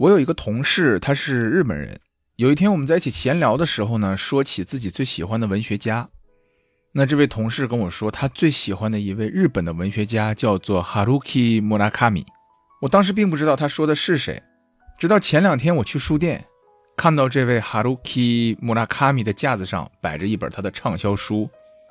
我有一个同事，他是日本人。有一天我们在一起闲聊的时候呢，说起自己最喜欢的文学家。那这位同事跟我说，他最喜欢的一位日本的文学家叫做 Haruki Murakami。我当时并不知道他说的是谁，直到前2天我去书店，看到这位 Haruki Murakami 的架子上摆着一本他的畅销书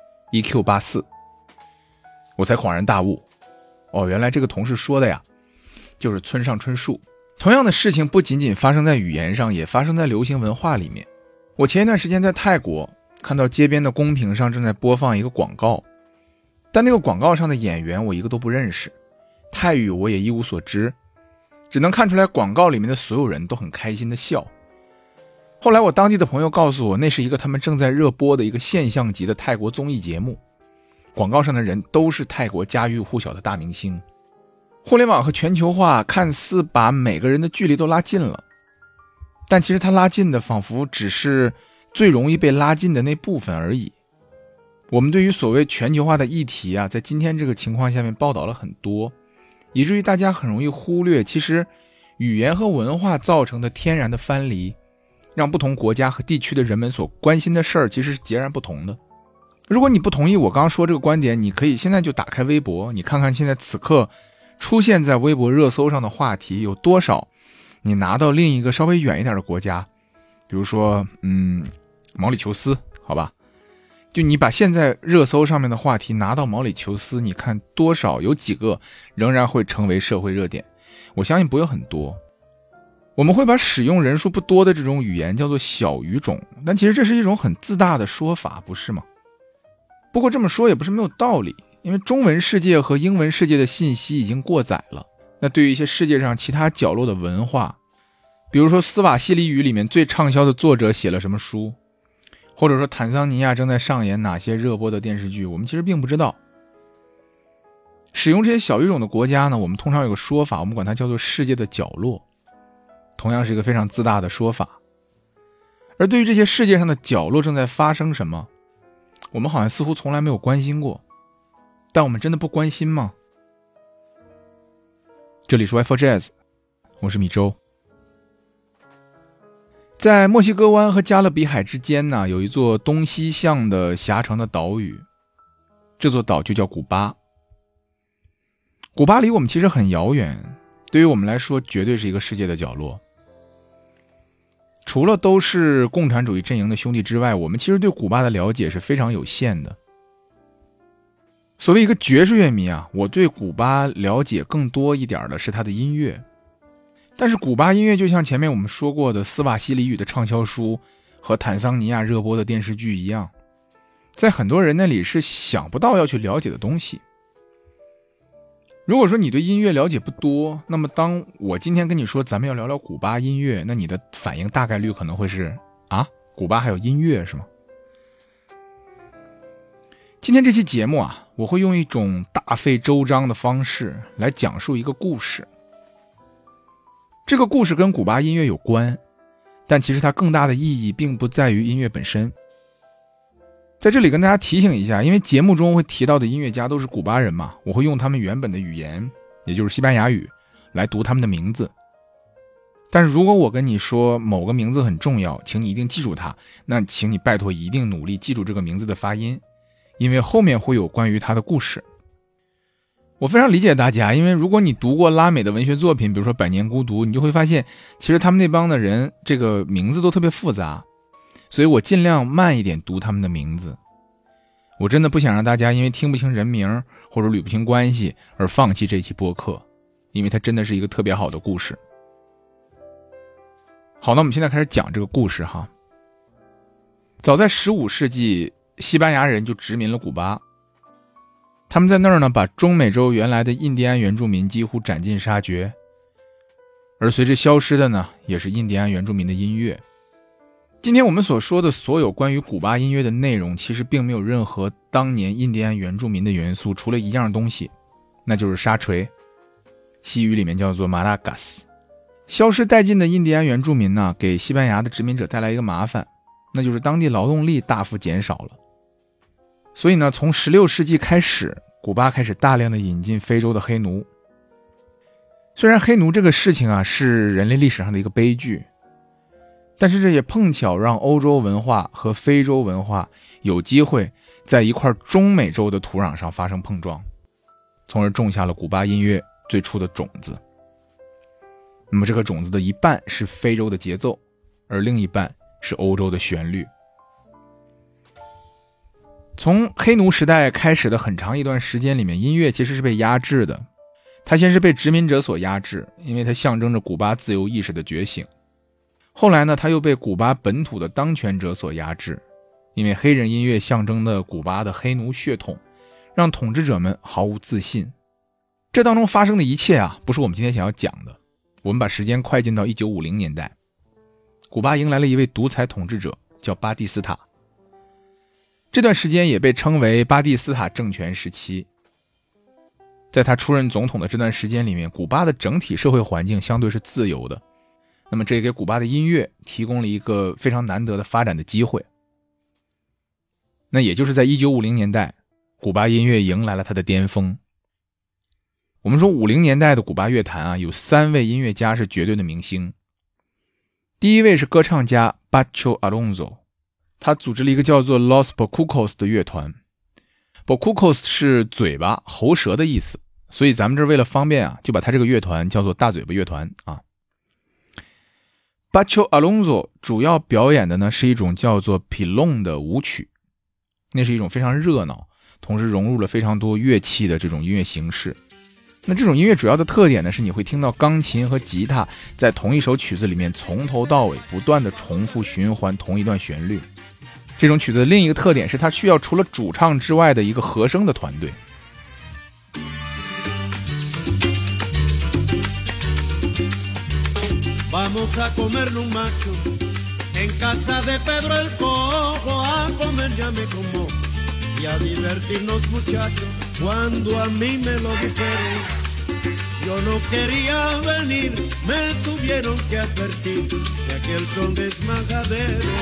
EQ84， 我才恍然大悟，原来这个同事说的呀，就是村上春树。同样的事情不仅仅发生在语言上，也发生在流行文化里面。我前一段时间在泰国看到街边的公屏上正在播放一个广告，但那个广告上的演员我一个都不认识，泰语我也一无所知，只能看出来广告里面的所有人都很开心的笑。后来我当地的朋友告诉我，那是一个他们正在热播的一个现象级的泰国综艺节目，广告上的人都是泰国家喻户晓的大明星。互联网和全球化看似把每个人的距离都拉近了，但其实它拉近的仿佛只是最容易被拉近的那部分而已。我们对于所谓全球化的议题在今天这个情况下面报道了很多，以至于大家很容易忽略，其实语言和文化造成的天然的藩篱，让不同国家和地区的人们所关心的事儿其实是截然不同的。如果你不同意我刚刚说这个观点，你可以现在就打开微博，你看看现在此刻出现在微博热搜上的话题有多少你拿到另一个稍微远一点的国家，比如说毛里求斯，好吧，就你把现在热搜上面的话题拿到毛里求斯，你看多少有几个仍然会成为社会热点。我相信不会很多。我们会把使用人数不多的这种语言叫做小语种，但其实这是一种很自大的说法，不是吗？不过这么说也不是没有道理，因为中文世界和英文世界的信息已经过载了。那对于一些世界上其他角落的文化，比如说斯瓦希里语里面最畅销的作者写了什么书，或者说坦桑尼亚正在上演哪些热播的电视剧，我们其实并不知道。使用这些小语种的国家呢，我们通常有个说法，我们管它叫做世界的角落，同样是一个非常自大的说法。而对于这些世界上的角落正在发生什么，我们好像似乎从来没有关心过。但我们真的不关心吗？这里是 Y4 Jazz， 我是米周。在墨西哥湾和加勒比海之间呢，有一座东西向的狭长的岛屿，这座岛就叫古巴。古巴离我们其实很遥远，对于我们来说绝对是一个世界的角落。除了都是共产主义阵营的兄弟之外，我们其实对古巴的了解是非常有限的。所谓一个爵士乐迷我对古巴了解更多一点的是他的音乐。但是古巴音乐就像前面我们说过的斯瓦希里语的畅销书和坦桑尼亚热播的电视剧一样，在很多人那里是想不到要去了解的东西。如果说你对音乐了解不多，那么当我今天跟你说咱们要聊聊古巴音乐，那你的反应大概率可能会是古巴还有音乐是吗？今天这期节目我会用一种大费周章的方式来讲述一个故事。这个故事跟古巴音乐有关，但其实它更大的意义并不在于音乐本身。在这里跟大家提醒一下，因为节目中会提到的音乐家都是古巴人嘛，我会用他们原本的语言，也就是西班牙语来读他们的名字。但是如果我跟你说某个名字很重要，请你一定记住它，那请你拜托一定努力记住这个名字的发音，因为后面会有关于他的故事。我非常理解大家，因为如果你读过拉美的文学作品，比如说《百年孤独》，你就会发现其实他们那帮的人这个名字都特别复杂，所以我尽量慢一点读他们的名字。我真的不想让大家因为听不清人名或者捋不清关系而放弃这期播客，因为它真的是一个特别好的故事。好，那我们现在开始讲这个故事哈。早在15世纪，西班牙人就殖民了古巴。他们在那儿呢，把中美洲原来的印第安原住民几乎斩尽杀绝，而随之消失的呢，也是印第安原住民的音乐。今天我们所说的所有关于古巴音乐的内容，其实并没有任何当年印第安原住民的元素，除了一样东西，那就是沙锤，西语里面叫做马拉嘎斯。消失殆尽的印第安原住民呢，给西班牙的殖民者带来一个麻烦，那就是当地劳动力大幅减少了。所以呢，从16世纪开始，古巴开始大量的引进非洲的黑奴。 虽然黑奴这个事情啊是人类历史上的一个悲剧，但是这也碰巧让欧洲文化和非洲文化有机会在一块中美洲的土壤上发生碰撞，从而种下了古巴音乐最初的种子。那么这个种子的一半是非洲的节奏，而另一半是欧洲的旋律。从黑奴时代开始的很长一段时间里面，音乐其实是被压制的。它先是被殖民者所压制，因为它象征着古巴自由意识的觉醒。后来呢，它又被古巴本土的当权者所压制，因为黑人音乐象征的古巴的黑奴血统，让统治者们毫无自信。这当中发生的一切啊，不是我们今天想要讲的。我们把时间快进到1950年代，古巴迎来了一位独裁统治者，叫巴蒂斯塔。这段时间也被称为巴蒂斯塔政权时期。在他出任总统的这段时间里面，古巴的整体社会环境相对是自由的，那么这也给古巴的音乐提供了一个非常难得的发展的机会。那也就是在1950年代，古巴音乐迎来了它的巅峰。我们说50年代的古巴乐坛啊，有3位音乐家是绝对的明星。第一位是歌唱家 Bacho Alonso， 他组织了一个叫做 Los Bocucos 的乐团。Bocucos 是嘴巴、喉舌的意思，所以咱们这为了方便啊，就把他这个乐团叫做大嘴巴乐团啊。Bacho Alonso 主要表演的呢是一种叫做 Pilon 的舞曲，那是一种非常热闹，同时融入了非常多乐器的这种音乐形式。那这种音乐主要的特点呢，是你会听到钢琴和吉他在同一首曲子里面从头到尾不断的重复循环同一段旋律。这种曲子的另一个特点是它需要除了主唱之外的一个和声的团队。 Vamos a comer un macho en casa de Pedro el Cojo, a comer ya me como y a divertirnos muchachos. Cuando a mí me lo dijeron, yo no quería venir, me tuvieron que advertir que aquel son desmajadero.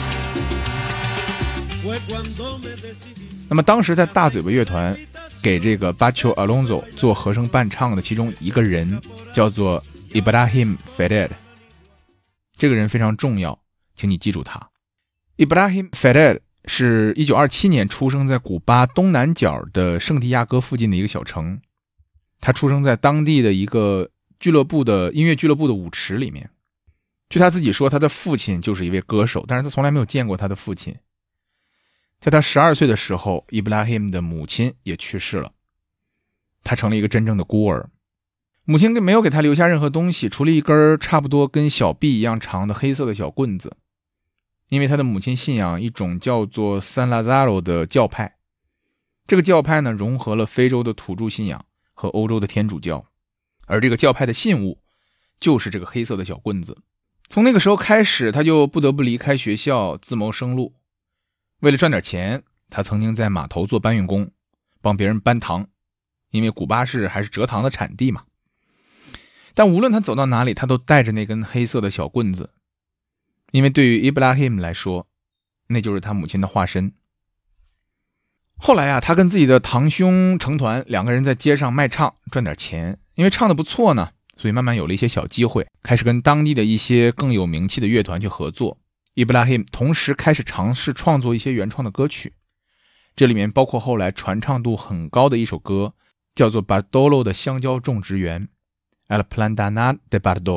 Fue cuando me decidí. 那么当时在大嘴巴乐团给这个 Bacho Alonso 做和声伴唱的其中一个人叫做 Ibrahim Fayed， 这个人非常重要，请你记住他。Ibrahim Fayed 是1927年出生在古巴东南角的圣地亚哥附近的一个小城，他出生在当地的一个音乐俱乐部的舞池里面。据他自己说，他的父亲就是一位歌手，但是他从来没有见过他的父亲。在他12岁的时候， Ibrahim 的母亲也去世了，他成了一个真正的孤儿。母亲没有给他留下任何东西，除了一根差不多跟小臂一样长的黑色的小棍子。因为他的母亲信仰一种叫做 San Lazaro 的教派，这个教派呢融合了非洲的土著信仰和欧洲的天主教，而这个教派的信物就是这个黑色的小棍子。从那个时候开始，他就不得不离开学校自谋生路。为了赚点钱，他曾经在码头做搬运工，帮别人搬糖，因为古巴市还是蔗糖的产地嘛。但无论他走到哪里，他都带着那根黑色的小棍子，因为对于 Ibrahim 来说，那就是他母亲的化身。后来啊，他跟自己的堂兄成团，两个人在街上卖唱赚点钱，因为唱得不错呢，所以慢慢有了一些小机会，开始跟当地的一些更有名气的乐团去合作。Ibrahim 同时开始尝试创作一些原创的歌曲，这里面包括后来传唱度很高的一首歌，叫做 Bartolo 的香蕉种植园 El Plantanal de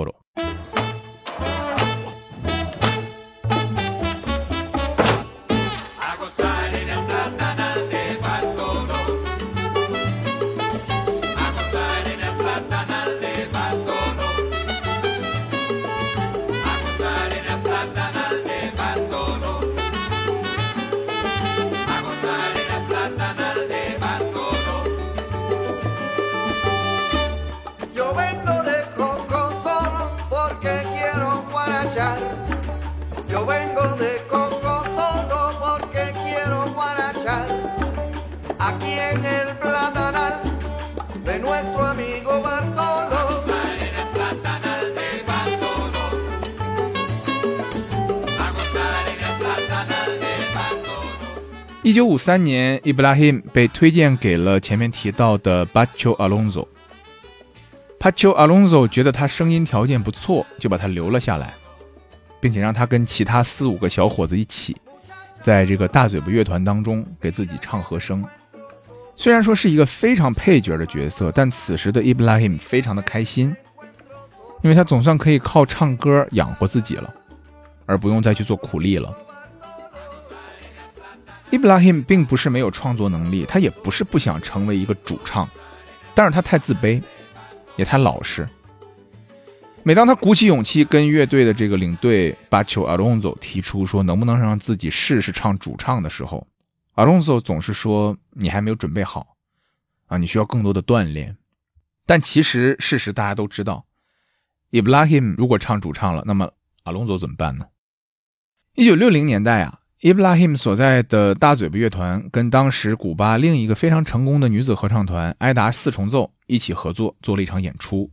Bartolo。1953年 Ibrahim 被推荐给了前面提到的 Bacho Alonso。 Pacho Alonso 觉得他声音条件不错，就把他留了下来，并且让他跟其他4-5个小伙子一起在这个大嘴巴乐团当中给自己唱和声。虽然说是一个非常配角的角色，但此时的 Ibrahim 非常的开心，因为他总算可以靠唱歌养活自己了，而不用再去做苦力了。Ibrahim 并不是没有创作能力，他也不是不想成为一个主唱，但是他太自卑，也太老实。每当他鼓起勇气跟乐队的这个领队 Pacho Alonso 提出说能不能让自己试试唱主唱的时候， Alonso 总是说你还没有准备好啊，你需要更多的锻炼。但其实事实大家都知道， Ibrahim 如果唱主唱了，那么 Alonso 怎么办呢？1960年代啊，Ibrahim 所在的大嘴巴乐团跟当时古巴另一个非常成功的女子合唱团埃达四重奏一起合作，做了一场演出。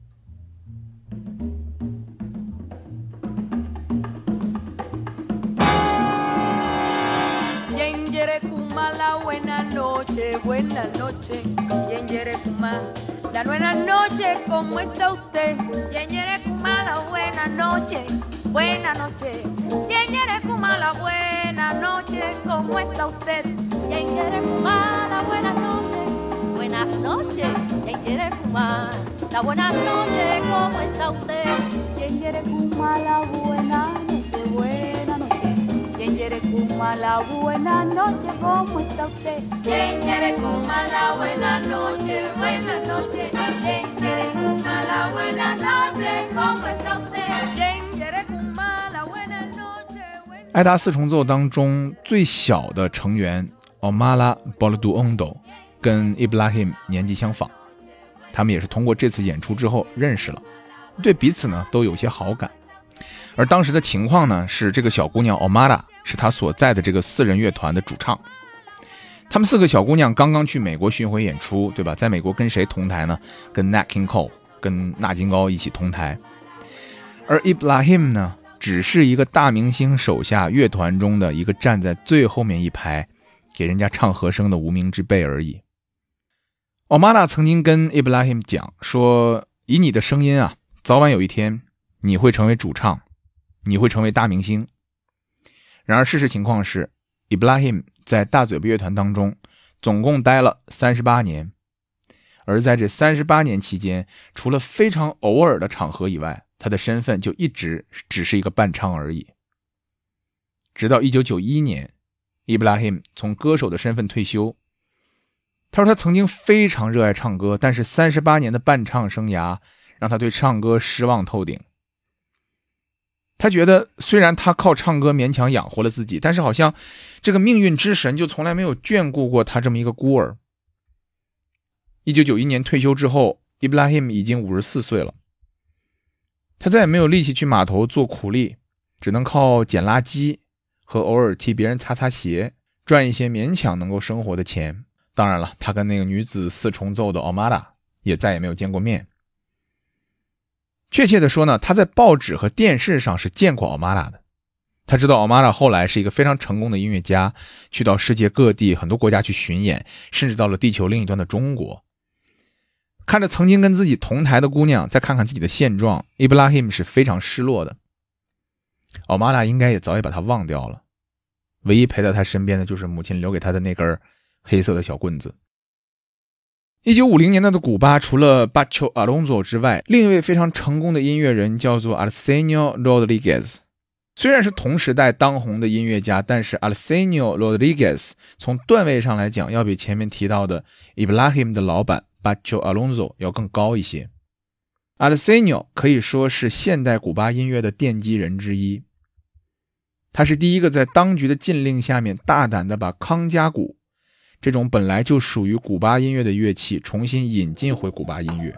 Buenas noches, Yenyerecuma. La buenas noches, ¿cómo está usted? Yenyerecuma, la buenas noches, buenas noches. Yenyerecuma, la buenas noches, ¿cómo está usted? Yenyerecuma, la buenas noches, buenas noches. Yenyerecuma, la buenas noches, ¿cómo está usted? Yenyerecuma, la buenas noches, buenas noches. Yenyerecuma, la buena noche, ¿cómo está usted? Yenyerecuma, la buena noche, buenas noches. Yenyerecuma, la buena noche, ¿cómo está usted? Yenyerecuma, la buena noche. 埃达四重奏当中最小的成员 Omala Bolduondo 跟 Ibrahim 年纪相仿，他们也是通过这次演出之后认识了，对彼此呢都有些好感。而当时的情况呢，是这个小姑娘 Omala 是她所在的这个4人乐团的主唱。他们4个小姑娘刚刚去美国巡回演出，对吧？在美国跟谁同台呢？跟 Nat King Cole 跟纳金高一起同台。而 Ibrahim 呢，只是一个大明星手下乐团中的一个站在最后面一排给人家唱和声的无名之辈而已。Omala 曾经跟 Ibrahim 讲说，以你的声音啊，早晚有一天你会成为主唱，你会成为大明星。然而事实情况是， Ibrahim 在大嘴巴乐团当中总共待了38年，而在这38年期间，除了非常偶尔的场合以外，他的身份就一直只是一个伴唱而已。直到1991年 Ibrahim 从歌手的身份退休。他说他曾经非常热爱唱歌，但是38年的伴唱生涯让他对唱歌失望透顶。他觉得虽然他靠唱歌勉强养活了自己，但是好像这个命运之神就从来没有眷顾过他这么一个孤儿。1991年退休之后， Ibrahim 已经54岁了，他再也没有力气去码头做苦力，只能靠捡垃圾和偶尔替别人擦擦鞋，赚一些勉强能够生活的钱。当然了，他跟那个女子4重奏的 Omala 也再也没有见过面。确切的说呢，他在报纸和电视上是见过 Omala 的。他知道 Omala 后来是一个非常成功的音乐家，去到世界各地很多国家去巡演，甚至到了地球另一端的中国。看着曾经跟自己同台的姑娘，再看看自己的现状， Ibrahim 是非常失落的。Omala 应该也早已把他忘掉了，唯一陪在他身边的就是母亲留给他的那根黑色的小棍子。1950年代的古巴，除了 Pacho Alonso 之外，另一位非常成功的音乐人叫做 Arsenio Rodriguez。 虽然是同时代当红的音乐家，但是 Arsenio Rodriguez 从段位上来讲，要比前面提到的 Ibrahim 的老板 Pacho Alonso 要更高一些。Arsenio 可以说是现代古巴音乐的奠基人之一，他是第一个在当局的禁令下面大胆地把康加鼓这种本来就属于古巴音乐的乐器重新引进回古巴音乐。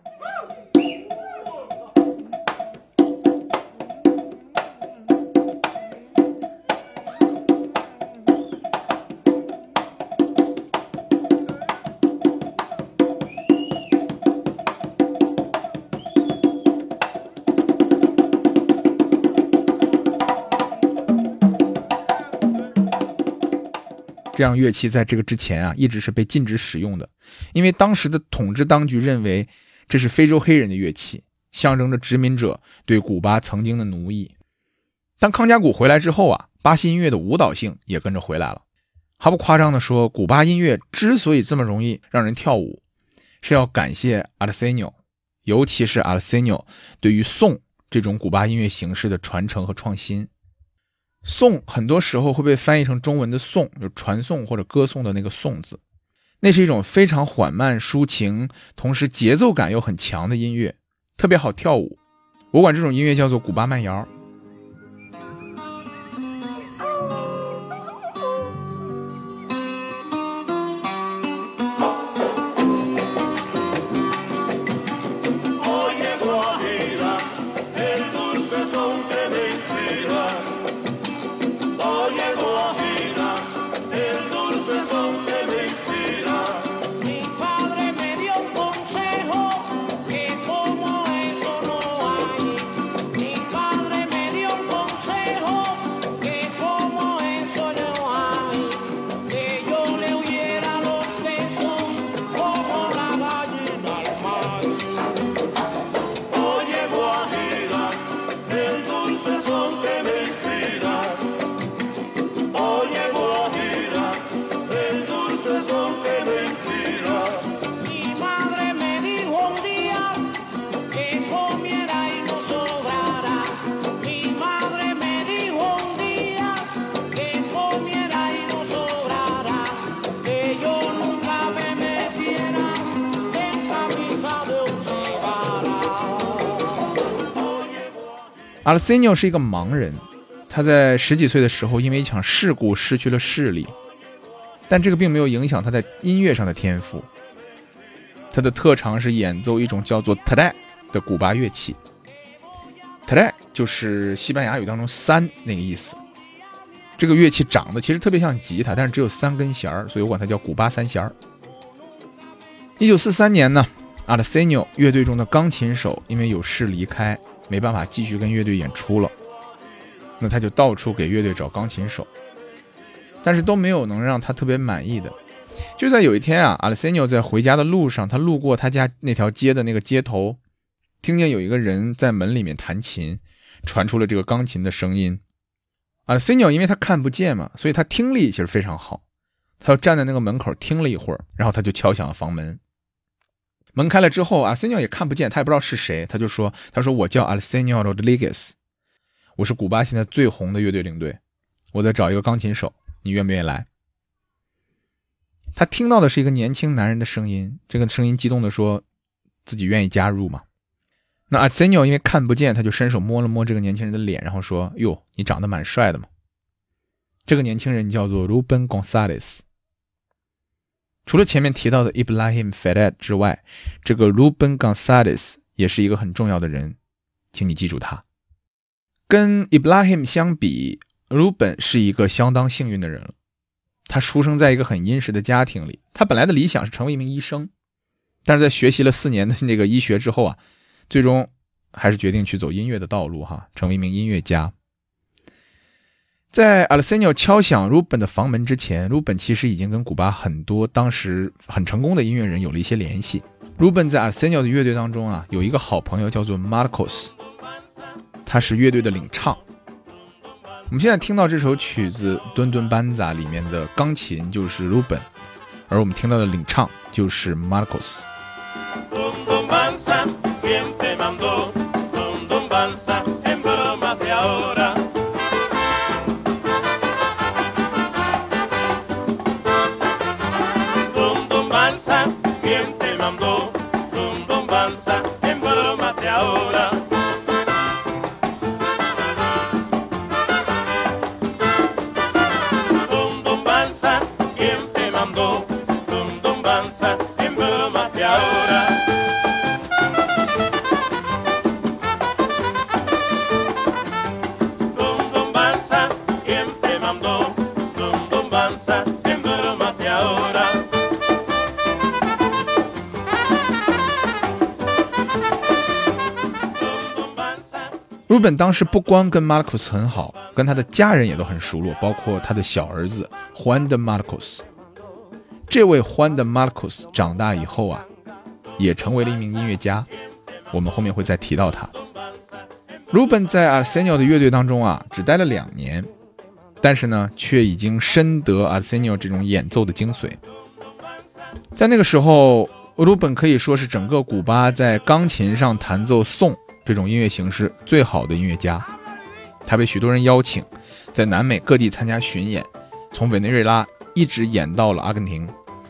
这样乐器在这个之前啊，一直是被禁止使用的，因为当时的统治当局认为这是非洲黑人的乐器，象征着殖民者对古巴曾经的奴役。当康加鼓回来之后啊，巴西音乐的舞蹈性也跟着回来了。毫不夸张地说，古巴音乐之所以这么容易让人跳舞，是要感谢阿尔塞纽，尤其是阿尔塞纽对于颂这种古巴音乐形式的传承和创新。颂很多时候会被翻译成中文的颂，就传颂或者歌颂的那个颂字。那是一种非常缓慢抒情，同时节奏感又很强的音乐，特别好跳舞。我管这种音乐叫做古巴慢摇。阿尔塞纽是一个盲人，他在10几岁的时候因为一场事故失去了视力，但这个并没有影响他在音乐上的天赋。他的特长是演奏一种叫做 taray 的古巴乐器。taray 就是西班牙语当中3那个意思。这个乐器长得其实特别像吉他，但是只有3根弦，所以我管它叫古巴3弦。1943年呢，阿尔塞纽乐队中的钢琴手因为有事离开，没办法继续跟乐队演出了，那他就到处给乐队找钢琴手，但是都没有能让他特别满意的。就在有一天啊，阿尔塞纽在回家的路上，他路过他家那条街的那个街头，听见有一个人在门里面弹琴，传出了这个钢琴的声音。阿尔塞纽因为他看不见嘛，所以他听力其实非常好，他就站在那个门口听了一会儿，然后他就敲响了房门。门开了之后，阿尔塞纽也看不见，他也不知道是谁，他说我叫阿尔塞纽·罗德里格斯，我是古巴现在最红的乐队领队，我在找一个钢琴手，你愿不愿意来？他听到的是一个年轻男人的声音，这个声音激动地说自己愿意加入嘛。那阿尔塞纽因为看不见，他就伸手摸了摸这个年轻人的脸，然后说，哟，你长得蛮帅的嘛。这个年轻人叫做 Ruben Gonzalez。除了前面提到的 Ibrahim Ferrer 之外，这个 Ruben Gonzalez 也是一个很重要的人，请你记住他。跟 Ibrahim 相比， Ruben 是一个相当幸运的人了。他出生在一个很殷实的家庭里，他本来的理想是成为一名医生，但是在学习了4年的那个医学之后啊，最终还是决定去走音乐的道路成为一名音乐家。在阿尔塞纽敲响 Ruben 的房门之前， Ruben 其实已经跟古巴很多当时很成功的音乐人有了一些联系。 Ruben 在阿尔塞纽的乐队当中啊，有一个好朋友叫做 Marcos， 他是乐队的领唱。我们现在听到这首曲子敦敦班扎里面的钢琴就是 Ruben， 而我们听到的领唱就是 Marcos。Ruben 当时不光跟 Marcos 很好，跟他的家人也都很熟络，包括他的小儿子 Juan de Marcos。 这位 Juan de Marcos 长大以后啊， 也成为了一名音乐家，我们后面会再提到他。Ruben 在 Arsenio 的乐队当中只待了2年，但是呢，却已经深得 Arsenio 这种演奏的精髓。在那个时候，Ruben 可以说是整个古巴在钢琴上弹奏颂这种音乐形式最好的音乐家。他被许多人邀请，在南美各地参加巡演，从委内瑞拉一直演到了阿根廷。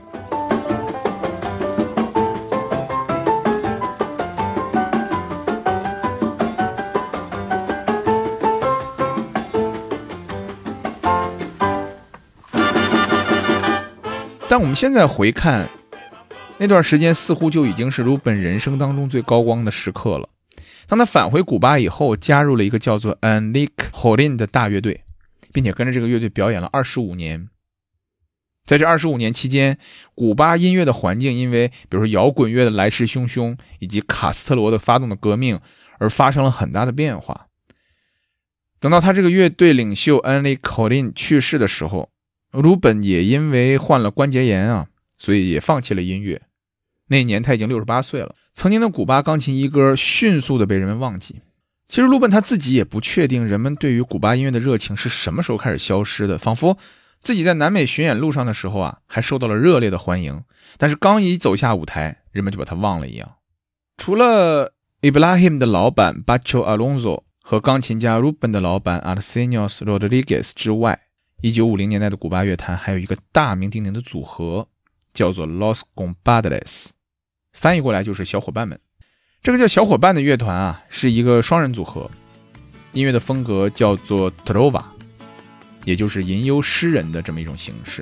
但我们现在回看，那段时间似乎就已经是Ruben人生当中最高光的时刻了。当他返回古巴以后，加入了一个叫做 Enrique Jorrin 的大乐队，并且跟着这个乐队表演了25年。在这25年期间，古巴音乐的环境因为比如说摇滚乐的来势汹汹，以及卡斯特罗的发动的革命而发生了很大的变化。等到他这个乐队领袖 Enrique Jorrin 去世的时候，Ruben 也因为患了关节炎所以也放弃了音乐。那年他已经68岁了，曾经的古巴钢琴一哥迅速的被人们忘记。其实Ruben他自己也不确定人们对于古巴音乐的热情是什么时候开始消失的，仿佛自己在南美巡演路上的时候还受到了热烈的欢迎，但是刚一走下舞台，人们就把他忘了一样。除了 Ibrahim 的老板 Bacho Alonso 和钢琴家 Ruben 的老板 Arsenio Rodriguez 之外，1950年代的古巴乐坛还有一个大名鼎鼎的组合，叫做 Los Compadres， 翻译过来就是小伙伴们。这个叫小伙伴的乐团是一个双人组合，音乐的风格叫做 Trova， 也就是吟游诗人的这么一种形式。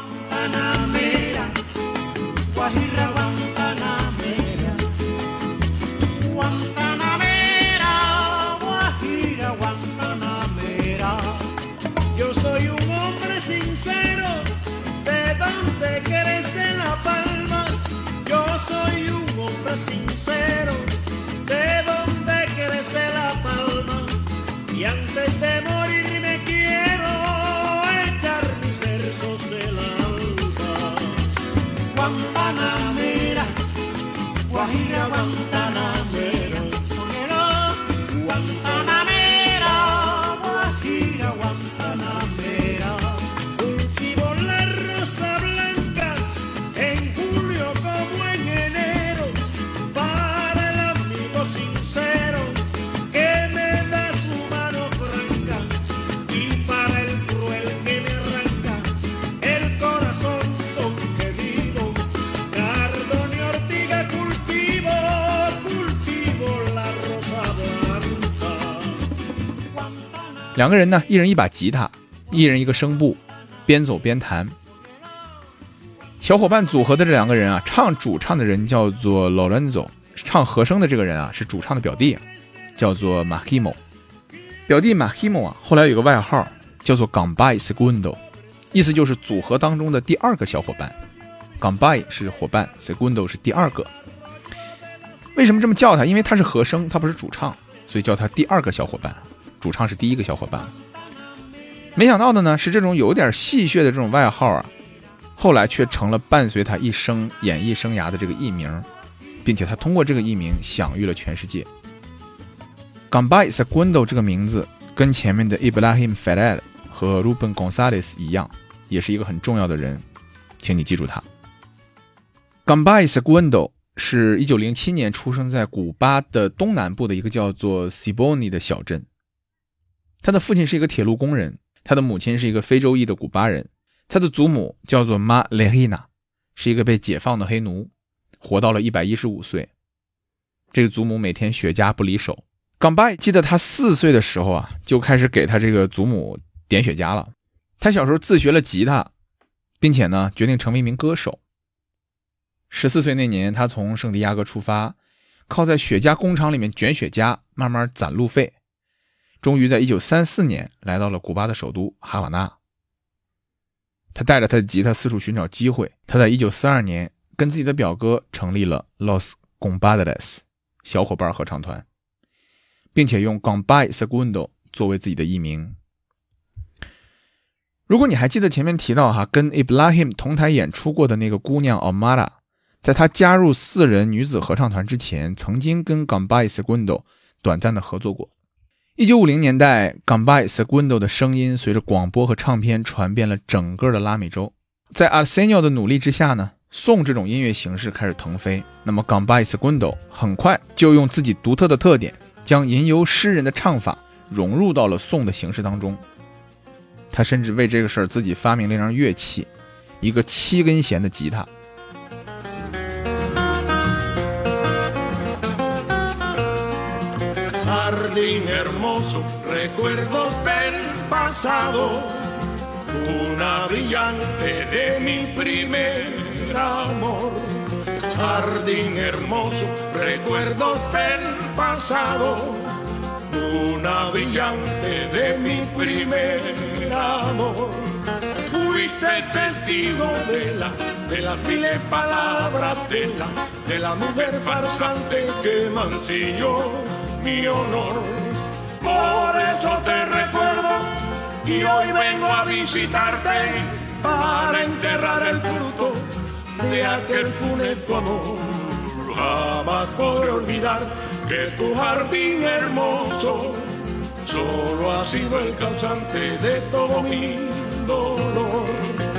两个人呢，一人一把吉他，一人一个声部，边走边弹。小伙伴组合的这两个人唱主唱的人叫做 Lorenzo， 唱和声的这个人是主唱的表弟，叫做 Mahimo。 表弟 Mahimo 后来有个外号叫做 Gambay Segundo， 意思就是组合当中的第二个小伙伴。 Gambay 是伙伴， Segundo 是第二个。为什么这么叫他？因为他是和声，他不是主唱，所以叫他第二个小伙伴，主唱是第一个小伙伴。没想到的呢，是这种有点戏谑的这种外号后来却成了伴随他一生演艺生涯的这个艺名，并且他通过这个艺名享誉了全世界。Gambay Segundo 这个名字跟前面的 Ibrahim Ferrer 和 Ruben Gonzalez 一样，也是一个很重要的人，请你记住他。Gambay Segundo 是1907年出生在古巴的东南部的一个叫做 Siboney 的小镇。他的父亲是一个铁路工人，他的母亲是一个非洲裔的古巴人，他的祖母叫做 Ma Lehina， 是一个被解放的黑奴，活到了115岁。这个祖母每天雪茄不离手。Gambay记得他4岁的时候就开始给他这个祖母点雪茄了。他小时候自学了吉他，并且呢决定成为一名歌手。14岁那年，他从圣地亚哥出发，靠在雪茄工厂里面卷雪茄，慢慢攒路费，终于在1934年来到了古巴的首都哈瓦那。他带着他的吉他四处寻找机会。他在1942年跟自己的表哥成立了 Los Compadres 小伙伴合唱团，并且用 Gambay Segundo 作为自己的艺名。如果你还记得前面提到跟 Ibrahim 同台演出过的那个姑娘 Omara， 在他加入4人女子合唱团之前，曾经跟 Gambale Segundo 短暂的合作过。1950年代 Gambale Segundo 的声音随着广播和唱片传遍了整个的拉美洲。在 Arsenio 的努力之下呢，颂这种音乐形式开始腾飞。那么 Gambale Segundo 很快就用自己独特的特点，将吟游诗人的唱法融入到了颂的形式当中。他甚至为这个事儿自己发明了一样乐器，一个7根弦的吉他。 Jardín hermoso, recuerdos del pasado, una brillante de mi primer amor. Jardín hermoso, recuerdos del pasado, una brillante de mi primer amor. Fuiste testigo de las miles palabras de la mujer farsante que mancilló mi honor. Por eso te recuerdo y hoy vengo a visitarte para enterrar el fruto de aquel funesto amor. Jamás podré olvidar que tu jardín hermoso solo ha sido el causante de todo mi dolor。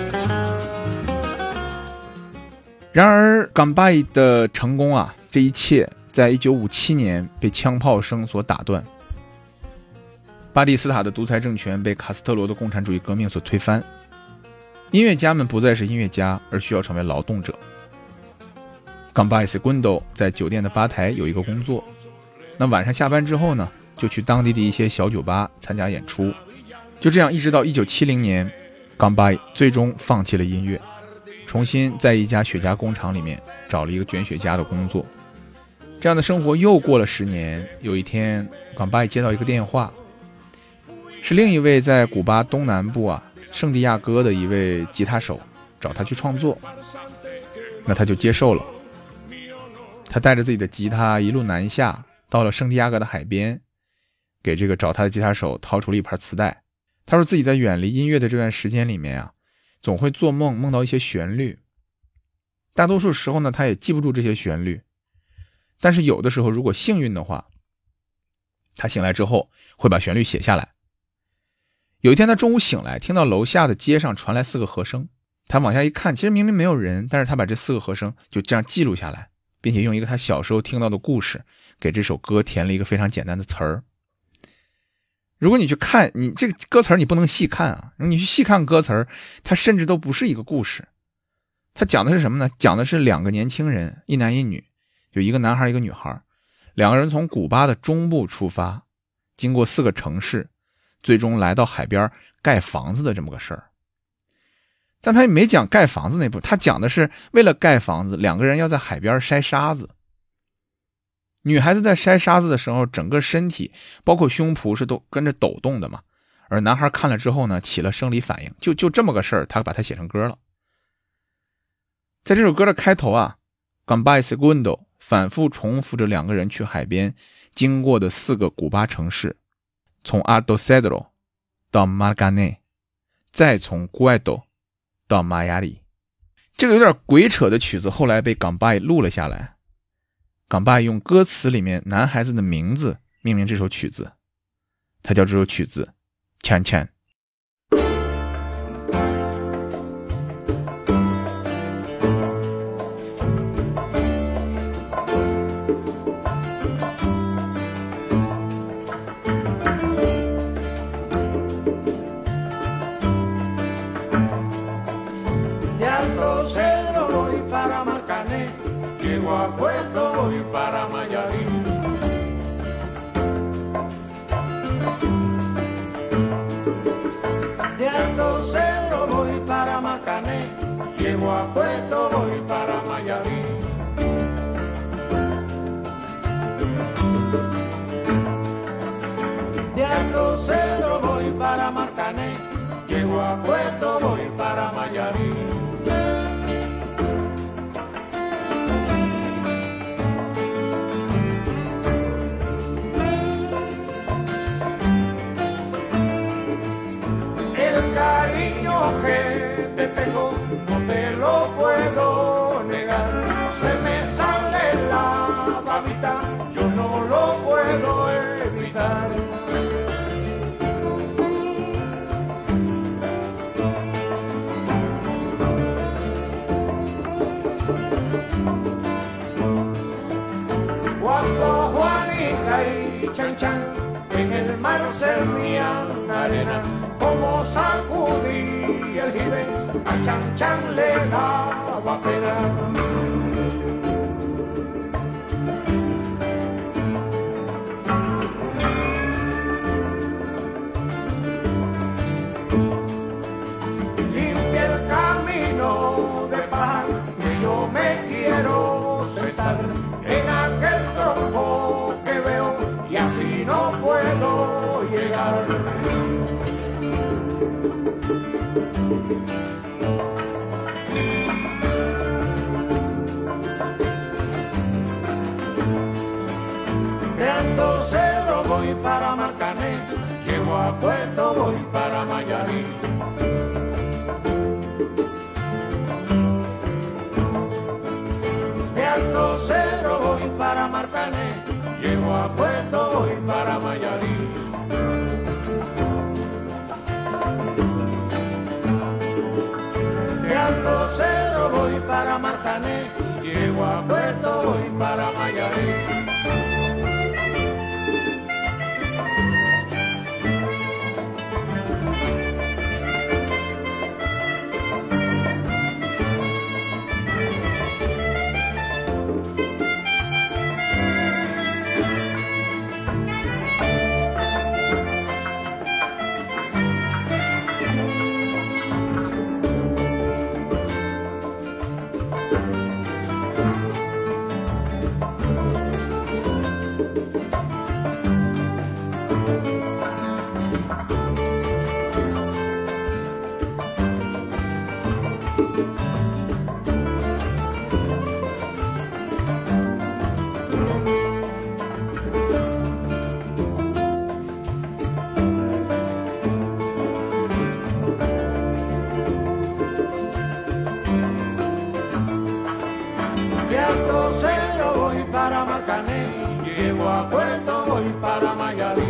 然而 Gambale 的成功啊，这一切在1957年被枪炮声所打断。巴蒂斯塔的独裁政权被卡斯特罗的共产主义革命所推翻，音乐家们不再是音乐家，而需要成为劳动者。Gambale Segundo 在酒店的吧台有一个工作，那晚上下班之后呢，就去当地的一些小酒吧参加演出。就这样一直到1970年 Gambale 最终放弃了音乐，重新在一家雪茄工厂里面找了一个卷雪茄的工作。这样的生活又过了10年，有一天 Gambale 接到一个电话，是另一位在古巴东南部圣地亚哥的一位吉他手找他去创作，那他就接受了。他带着自己的吉他一路南下，到了圣地亚哥的海边，给这个找他的吉他手掏出了一盘磁带。他说自己在远离音乐的这段时间里面总会做梦，梦到一些旋律。大多数时候呢，他也记不住这些旋律，但是有的时候如果幸运的话，他醒来之后会把旋律写下来。有一天他中午醒来，听到楼下的街上传来4个和声，他往下一看，其实明明没有人，但是他把这4个和声就这样记录下来，并且用一个他小时候听到的故事给这首歌填了一个非常简单的词儿。如果你去看，你这个歌词你不能细看如果你去细看歌词，它甚至都不是一个故事。它讲的是什么呢？讲的是2个年轻人，一男一女，有一个男孩一个女孩，2个人从古巴的中部出发，经过4个城市，最终来到海边盖房子的这么个事儿。但他也没讲盖房子那步，他讲的是为了盖房子，2个人要在海边筛沙子。女孩子在筛沙子的时候，整个身体包括胸脯是都跟着抖动的嘛，而男孩看了之后呢，起了生理反应，就这么个事儿，他把它写成歌了。在这首歌的开头Gambale Segundo 反复重复着2个人去海边经过的4个古巴城市，从 Alto Cedro 到 Margané， 再从 Guaido 到 Mayari。 这个有点鬼扯的曲子后来被 Gambale 录了下来。Gambale 用歌词里面男孩子的名字命名这首曲子，他叫这首曲子 Chan Chan。 Llego a Puerto, voy para Mayarí. De Alto Cedro voy para Marcané, llego a Puerto, voy para Mayarí. El cariño que te tengo no te lo puedo negar. servían arena, como sacudí el jibe, a Chan Chan le daba pena. En aquel tronco que veo y así no puedo llegar. De Alto Cerro voy para Marcané, llego a Puerto voy para Mayarí. Alto Cerro voy para Marcané, llego a Puerto voy para Mayarí. De Alto Cerro voy para Marcané, llego a Puerto voy para Mayarí. De Alto Cerro voy para Marcané, llego a Puerto voy para Mayarí.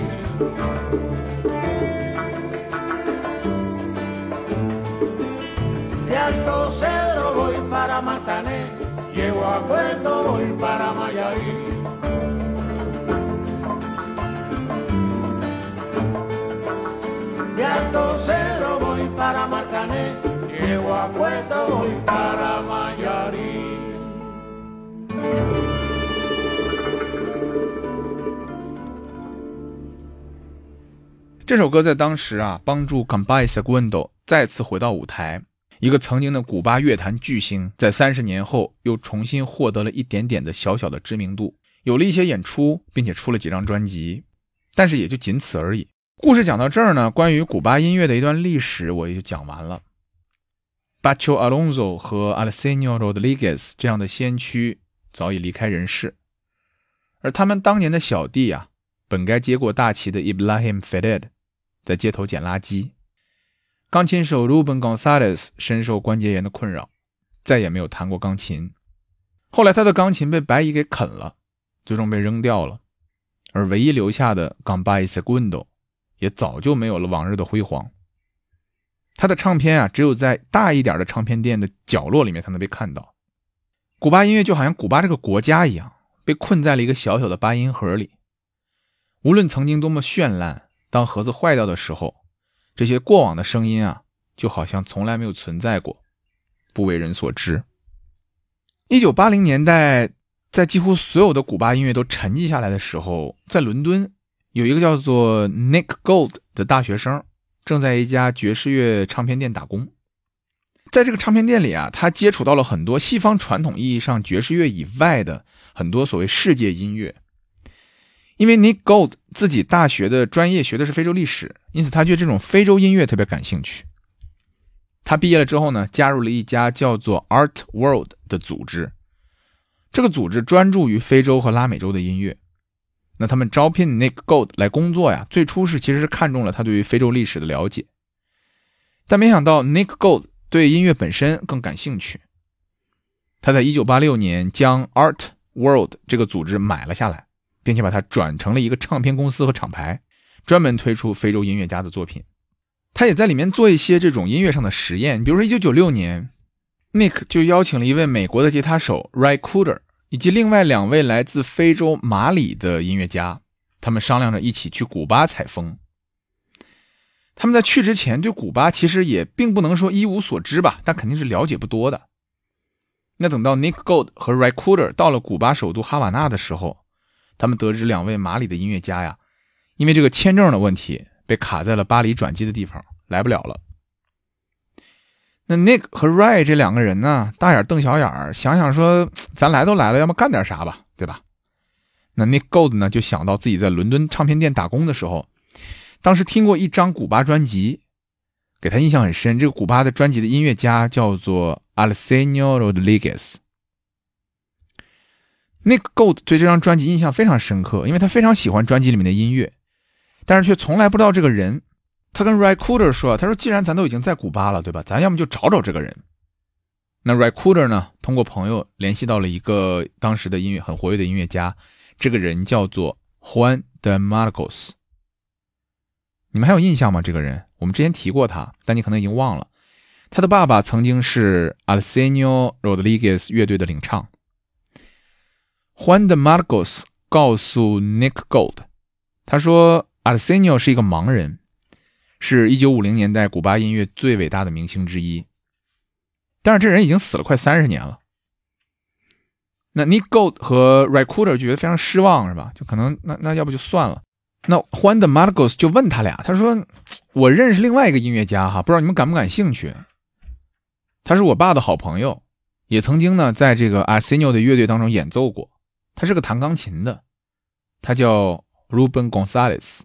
De Alto Cerro voy para Marcané, llego a Puerto voy para Mayarí. De Alto Cerro voy para Marcané, llego a Puerto voy para Mayarí. 这首歌在当时帮助 Cambay Segundo 再次回到舞台，一个曾经的古巴乐坛巨星，在30年后又重新获得了一点点的小小的知名度，有了一些演出，并且出了几张专辑，但是也就仅此而已。故事讲到这儿呢，关于古巴音乐的一段历史我也就讲完了。Bacho Alonso 和 Alessandro Rodriguez 这样的先驱早已离开人世，而他们当年的小弟本该接过大旗的 Ibrahim Fayed 在街头捡垃圾。钢琴手 Ruben Gonzalez 深受关节炎的困扰，再也没有弹过钢琴。后来他的钢琴被白蚁给啃了，最终被扔掉了，而唯一留下的 Cambay Segundo 也早就没有了往日的辉煌。他的唱片只有在大一点的唱片店的角落里面才能被看到。古巴音乐就好像古巴这个国家一样，被困在了一个小小的八音盒里。无论曾经多么绚烂，当盒子坏掉的时候，这些过往的声音就好像从来没有存在过，不为人所知。1980年代，在几乎所有的古巴音乐都沉寂下来的时候，在伦敦有一个叫做 Nick Gold 的大学生，正在一家爵士乐唱片店打工。在这个唱片店里他接触到了很多西方传统意义上爵士乐以外的很多所谓世界音乐。因为 Nick Gold 自己大学的专业学的是非洲历史，因此他对这种非洲音乐特别感兴趣。他毕业了之后呢，加入了一家叫做 Art World 的组织。这个组织专注于非洲和拉美洲的音乐。那他们招聘 Nick Gold 来工作最初其实是看中了他对于非洲历史的了解。但没想到 Nick Gold 对音乐本身更感兴趣。他在1986年将 Art World 这个组织买了下来，并且把它转成了一个唱片公司和厂牌，专门推出非洲音乐家的作品。他也在里面做一些这种音乐上的实验，比如说1996年 Nick 就邀请了一位美国的吉他手 Ry Cooder 以及另外2位来自非洲马里的音乐家，他们商量着一起去古巴采风， 他们在去之前对古巴其实也并不能说一无所知吧，但肯定是了解不多的。那等到 Nick Gold 和 Ry Cooder 到了古巴首都哈瓦那的时候，他们得知2位马里的音乐家呀，因为这个签证的问题被卡在了巴黎转机的地方，来不了了。那 Nick 和 Ry 这2个人呢，大眼瞪小眼，想想说咱来都来了，要么干点啥吧，对吧？那 Nick Gold 呢就想到自己在伦敦唱片店打工的时候，当时听过一张古巴专辑，给他印象很深。这个古巴的专辑的音乐家叫做 Arsenio Rodriguez。 Nick Gold 对这张专辑印象非常深刻，因为他非常喜欢专辑里面的音乐，但是却从来不知道这个人。他跟 Ry Cooder 说，他说既然咱都已经在古巴了，对吧，咱要么就找找这个人。那 Ry Cooder 呢通过朋友联系到了一个当时的音乐很活跃的音乐家，这个人叫做 Juan de Marcos。 你们还有印象吗？这个人我们之前提过他，但你可能已经忘了。他的爸爸曾经是 Arsenio Rodriguez 乐队的领唱。Juan de Marcos 告诉 Nick Gold， 他说 Arsenio 是一个盲人，是1950年代古巴音乐最伟大的明星之一，但是这人已经死了快30年了。那 Nick Gold 和 Ry Cooder 觉得非常失望，是吧？就可能那要不就算了。那 Juan de Marcos 就问他俩，他说我认识另外一个音乐家哈，不知道你们感不感兴趣？他是我爸的好朋友，也曾经呢在这个 Arsenio 的乐队当中演奏过，他是个弹钢琴的，他叫 Ruben Gonzalez。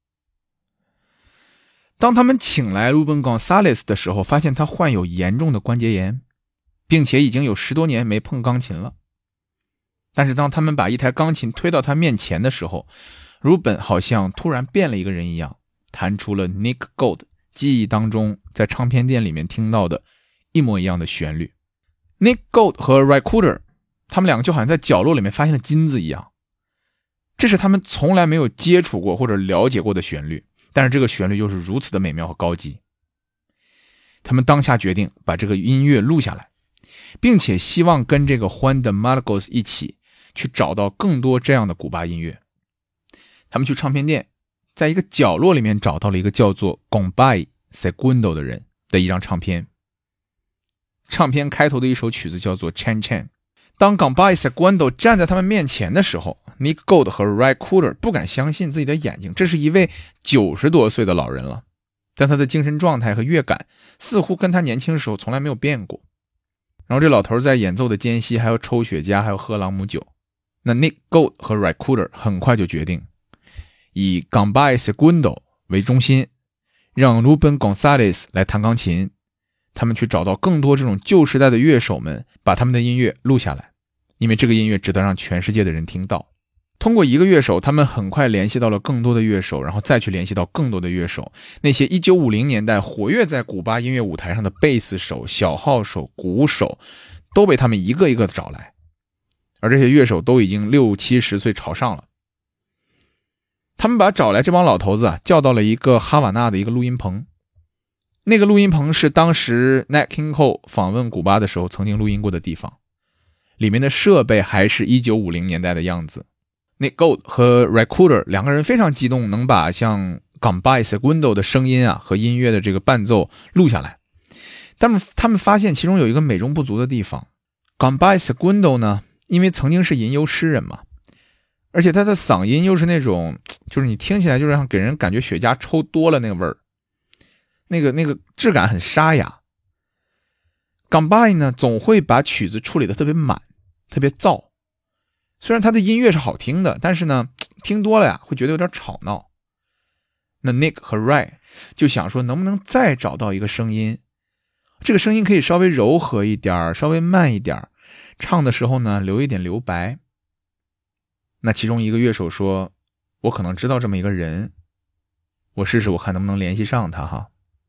当他们请来 Ruben Gonzalez 的时候，发现他患有严重的关节炎，并且已经有10多年没碰钢琴了。但是当他们把一台钢琴推到他面前的时候，Ruben 好像突然变了一个人一样，弹出了 Nick Gold 记忆当中在唱片店里面听到的一模一样的旋律。Nick Gold 和 Ry Cooder 他们2个就好像在角落里面发现了金子一样，这是他们从来没有接触过或者了解过的旋律，但是这个旋律又是如此的美妙和高级。他们当下决定把这个音乐录下来，并且希望跟这个 Juan de Marcos 一起去找到更多这样的古巴音乐。他们去唱片店，在一个角落里面找到了一个叫做 Gombay Segundo 的人的一张唱片。唱片开头的一首曲子叫做 Chan Chan。 当 Gombay Segundo 站在他们面前的时候， Nick Gold 和 Ry Cooder 不敢相信自己的眼睛，这是一位90多岁的老人了，但他的精神状态和乐感似乎跟他年轻时候从来没有变过。然后这老头在演奏的间隙还要抽雪茄，还要喝朗姆酒。那 Nick Gold 和 Ry Cooder 很快就决定以 Gombay Segundo 为中心，让 Ruben Gonzalez 来弹钢琴，他们去找到更多这种旧时代的乐手们，把他们的音乐录下来，因为这个音乐值得让全世界的人听到。通过一个乐手，他们很快联系到了更多的乐手，然后再去联系到更多的乐手，那些1950年代活跃在古巴音乐舞台上的贝斯手、小号手、鼓手都被他们一个一个的找来，而这些乐手都已经60、70岁朝上了。他们把找来这帮老头子叫到了一个哈瓦那的一个录音棚，那个录音棚是当时 Nat King Cole 访问古巴的时候曾经录音过的地方，里面的设备还是1950年代的样子。Nick Gold 和 Ry Cooder 2个人非常激动，能把像 Gombay Segundo 的声音和音乐的这个伴奏录下来。但他们发现其中有一个美中不足的地方。Gombay Segundo 呢，因为曾经是吟游诗人嘛，而且他的嗓音又是那种就是你听起来就是让给人感觉雪茄抽多了那个味儿，那个质感很沙哑。Gombay 呢总会把曲子处理得特别满，特别燥。虽然他的音乐是好听的，但是呢听多了呀会觉得有点吵闹。那 Nick 和 Ry 就想说能不能再找到一个声音，这个声音可以稍微柔和一点，稍微慢一点，唱的时候呢留一点留白。那其中一个乐手说，我可能知道这么一个人，我试试我看能不能联系上他哈。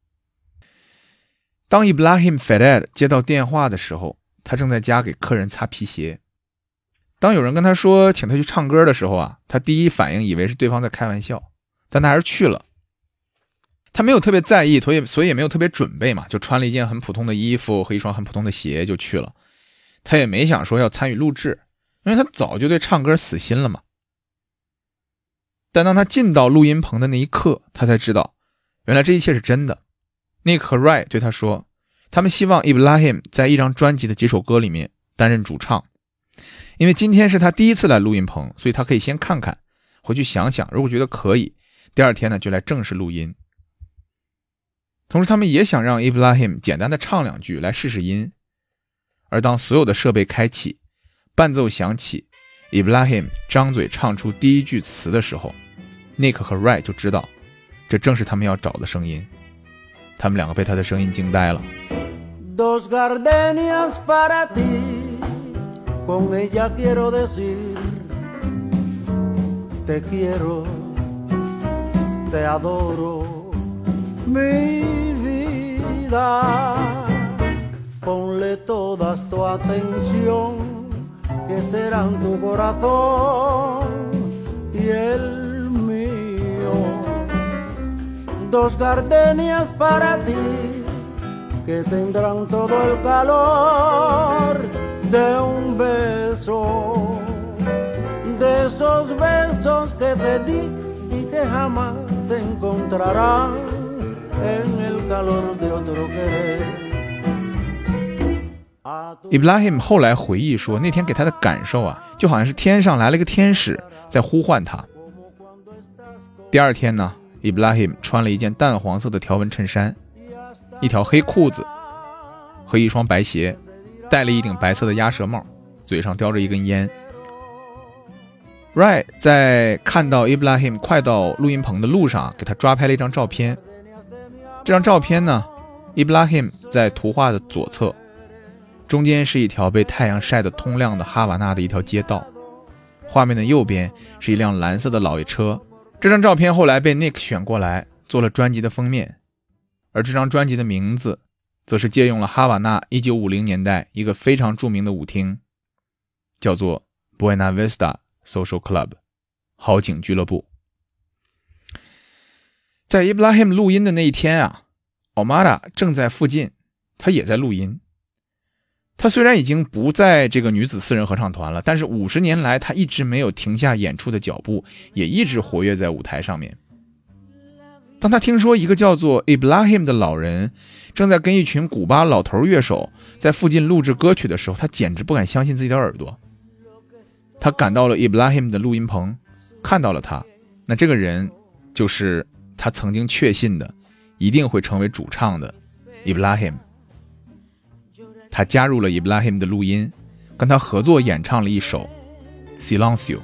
当 Ibrahim Fayed 接到电话的时候，他正在家给客人擦皮鞋。当有人跟他说请他去唱歌的时候他第一反应以为是对方在开玩笑，但他还是去了。他没有特别在意，所以也没有特别准备嘛，就穿了一件很普通的衣服和一双很普通的鞋就去了。他也没想说要参与录制，因为他早就对唱歌死心了嘛。但当他进到录音棚的那一刻，他才知道原来这一切是真的。Nick 和 Ray 对他说，他们希望 Ibrahim 在一张专辑的几首歌里面担任主唱，因为今天是他第一次来录音棚，所以他可以先看看，回去想想，如果觉得可以，第二天呢就来正式录音。同时他们也想让 Ibrahim 简单的唱两句来试试音。而当所有的设备开启，伴奏响起， Ibrahim 张嘴唱出第一句词的时候， Nick 和 Ray 就知道这正是他们要找的声音。他们两个被他的声音惊呆了。 Dos gardenias para ti, con ella quiero decir te quiero, te adoro, mi vida, ponle todas tu atención, que serán tu corazón y el mío. Dos gardenias para ti, que tendrán todo el calor de un beso, de esos besos que te di y que jamás te encontrarán en el calor de otro querer. Ibrahim 后来回忆说，那天给他的感受啊，就好像是天上来了个天使在呼唤他。第二天呢，Ibrahim 穿了一件淡黄色的条纹衬衫，一条黑裤子和一双白鞋，戴了一顶白色的鸭舌帽，嘴上叼着一根烟。Ray 在看到 Ibrahim 快到录音棚的路上，给他抓拍了一张照片。这张照片呢， Ibrahim 在图画的左侧，中间是一条被太阳晒得通亮的哈瓦那的一条街道，画面的右边是一辆蓝色的老爷车。这张照片后来被 Nick 选过来做了专辑的封面，而这张专辑的名字则是借用了哈瓦那1950年代一个非常著名的舞厅，叫做 Buena Vista Social Club 好景俱乐部。在 Ibrahim 录音的那一天啊， Omara 正在附近，他也在录音。他虽然已经不在这个女子四人合唱团了，但是50年来他一直没有停下演出的脚步，也一直活跃在舞台上面。当他听说一个叫做 Ibrahim 的老人正在跟一群古巴老头乐手在附近录制歌曲的时候，他简直不敢相信自己的耳朵。他赶到了 Ibrahim 的录音棚，看到了他，那这个人就是他曾经确信的一定会成为主唱的 Ibrahim。他加入了 Ibrahim 的录音，跟他合作演唱了一首 Silencio。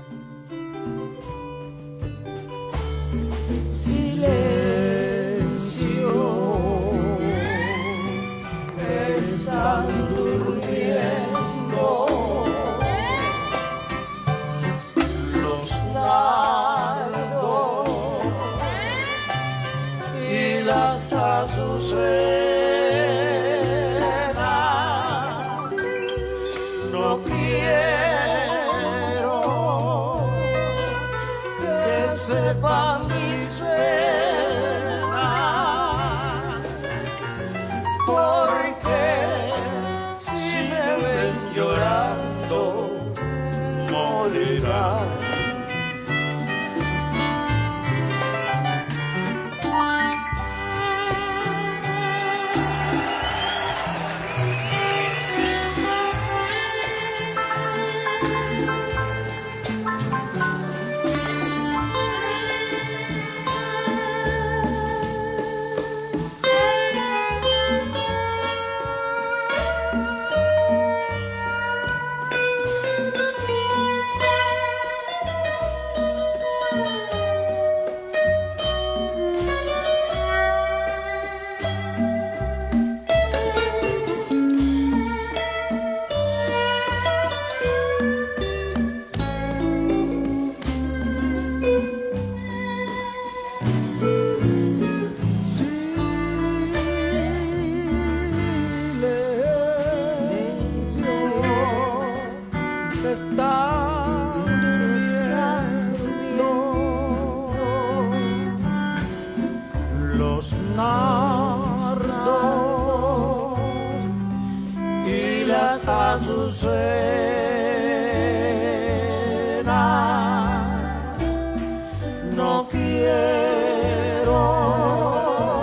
No quiero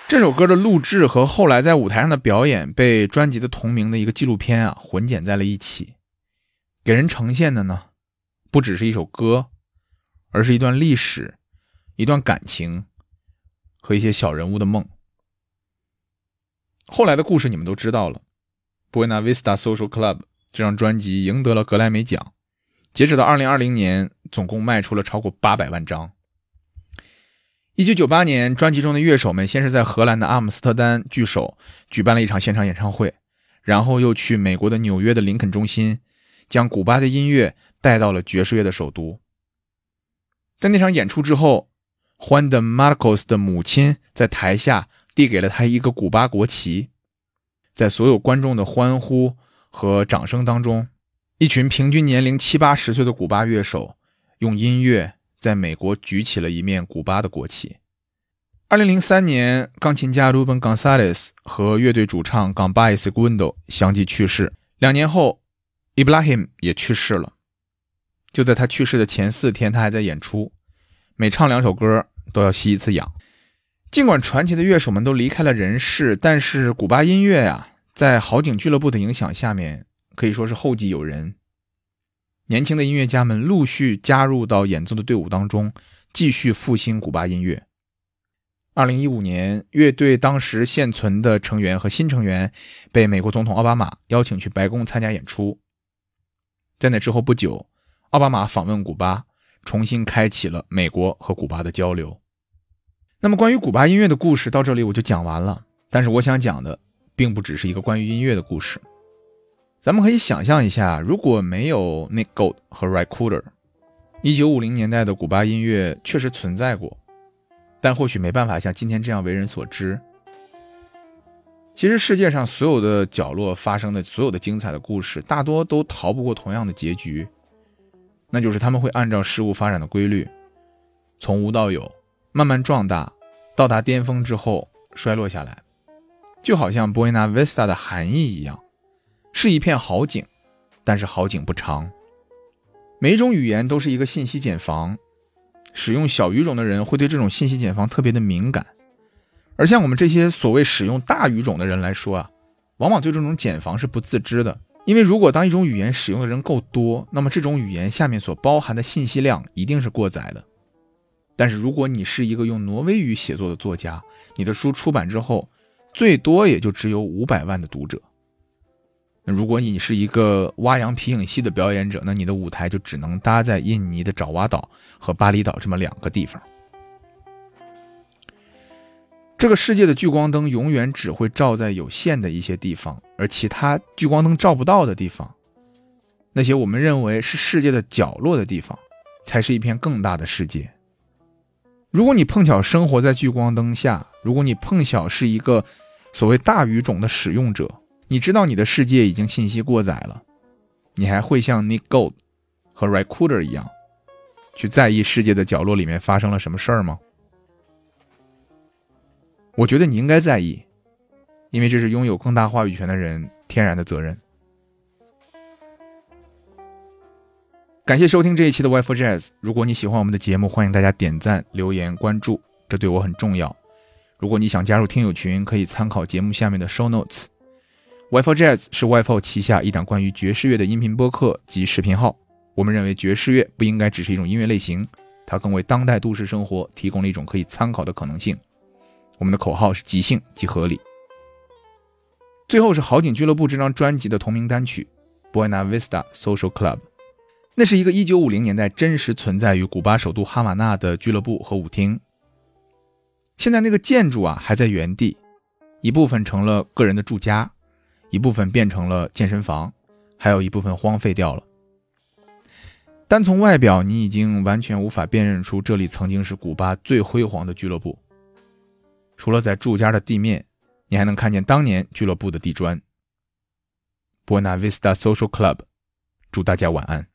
这首歌的录制和后来在舞台上的表演被专辑的同名的一个纪录片混剪在了一起，给人呈现的呢，不只是一首歌，而是一段历史，一段感情和一些小人物的梦。后来的故事你们都知道了， Buena Vista Social Club 这张专辑赢得了格莱美奖，截止到2020年总共卖出了超过800万张。1998年，专辑中的乐手们先是在荷兰的阿姆斯特丹聚首举办了一场现场演唱会，然后又去美国的纽约的林肯中心，将古巴的音乐带到了爵士乐的首都。在那场演出之后， Juan de Marcos 的母亲在台下递给了他一个古巴国旗，在所有观众的欢呼和掌声当中，一群平均年龄70-80岁的古巴乐手用音乐在美国举起了一面古巴的国旗。2003年，钢琴家 Ruben Gonzalez 和乐队主唱 Gambay Segundo 相继去世。2年后 Ibrahim 也去世了。就在他去世的前4天，他还在演出，每唱2首歌都要吸一次氧。尽管传奇的乐手们都离开了人世，但是古巴音乐在好景俱乐部的影响下面，可以说是后继有人。年轻的音乐家们陆续加入到演奏的队伍当中，继续复兴古巴音乐。2015年，乐队当时现存的成员和新成员被美国总统奥巴马邀请去白宫参加演出。在那之后不久，奥巴马访问古巴，重新开启了美国和古巴的交流。那么关于古巴音乐的故事到这里我就讲完了，但是我想讲的并不只是一个关于音乐的故事。咱们可以想象一下，如果没有 Nick Gold 和 Ry Cooder， 1950年代的古巴音乐确实存在过，但或许没办法像今天这样为人所知。其实世界上所有的角落发生的所有的精彩的故事，大多都逃不过同样的结局，那就是他们会按照事物发展的规律，从无到有，慢慢壮大，到达巅峰之后衰落下来。就好像 Buena Vista 的含义一样，是一片好景，但是好景不长。每一种语言都是一个信息茧房，使用小语种的人会对这种信息茧房特别的敏感，而像我们这些所谓使用大语种的人来说往往对这种茧房是不自知的。因为如果当一种语言使用的人够多，那么这种语言下面所包含的信息量一定是过载的。但是如果你是一个用挪威语写作的作家，你的书出版之后最多也就只有500万的读者。如果你是一个挖洋皮影戏的表演者，那你的舞台就只能搭在印尼的爪哇岛和巴厘岛这么2个地方。这个世界的聚光灯永远只会照在有限的一些地方，而其他聚光灯照不到的地方，那些我们认为是世界的角落的地方，才是一片更大的世界。如果你碰巧生活在聚光灯下，如果你碰巧是一个所谓大语种的使用者，你知道你的世界已经信息过载了，你还会像 Nick Gold 和 Ry Cooder 一样去在意世界的角落里面发生了什么事儿吗？我觉得你应该在意，因为这是拥有更大话语权的人天然的责任。感谢收听这一期的 Y4 Jazz， 如果你喜欢我们的节目，欢迎大家点赞、留言、关注，这对我很重要。如果你想加入听友群，可以参考节目下面的 show notes。Y4 Jazz 是 Y4 旗下一档关于爵士乐的音频播客及视频号。我们认为爵士乐不应该只是一种音乐类型，它更为当代都市生活提供了一种可以参考的可能性。我们的口号是即兴即合理。最后是好景俱乐部这张专辑的同名单曲 Buena Vista Social Club， 那是一个1950年代真实存在于古巴首都哈瓦那的俱乐部和舞厅。现在那个建筑还在原地，一部分成了个人的住家，一部分变成了健身房，还有一部分荒废掉了。单从外表，你已经完全无法辨认出这里曾经是古巴最辉煌的俱乐部。除了在住家的地面，你还能看见当年俱乐部的地砖。Buena Vista Social Club， 祝大家晚安。